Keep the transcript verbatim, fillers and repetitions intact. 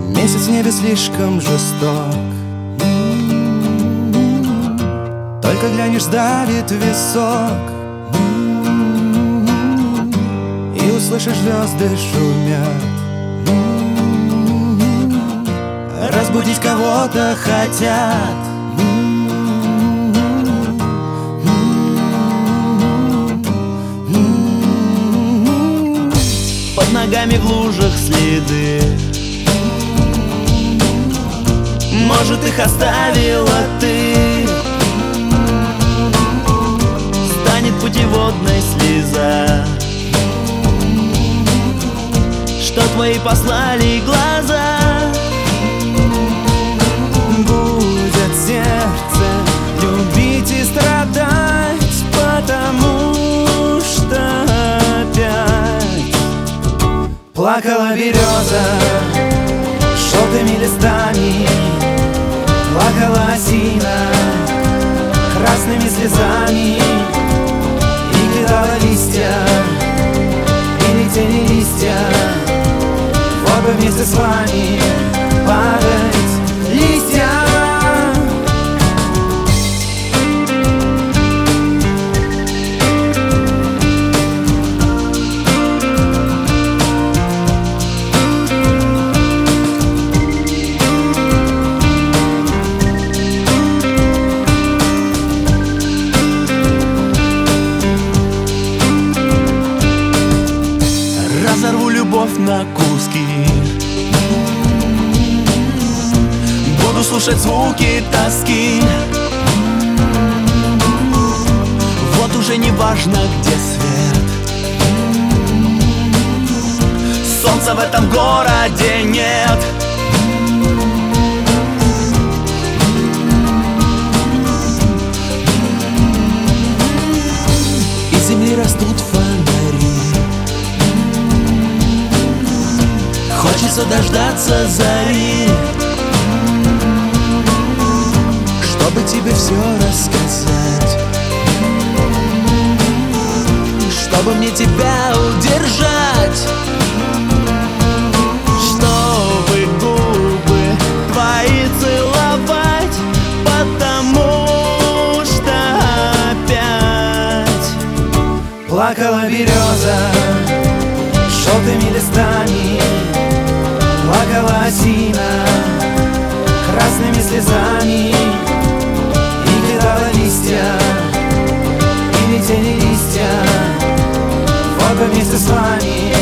Месяц в небе слишком жесток. Только глянешь, давит висок, и услышишь, звезды шумят. Разбудить кого-то хотят. Под ногами в лужах следы, может, их оставила ты. Станет путеводной слеза, что твои послали глаза. Будет сердце любить и страдать, потому что опять плакала береза желтыми листами, плакала осина красными слезами, и кидала листья, и летели листья. Вот бы вместе с вами падать листья. Разорву любовь на куски, буду слушать звуки тоски. Вот уже не важно, где свет, солнца в этом городе нет. Из земли растут фонари, хочется дождаться зари, чтобы тебе все рассказать, чтобы мне тебя удержать, чтобы губы твои целовать, потому что опять плакала береза желтыми листами, плакала осина красными слезами, и кидала листья, и летели листья. Вот бы вместе с вами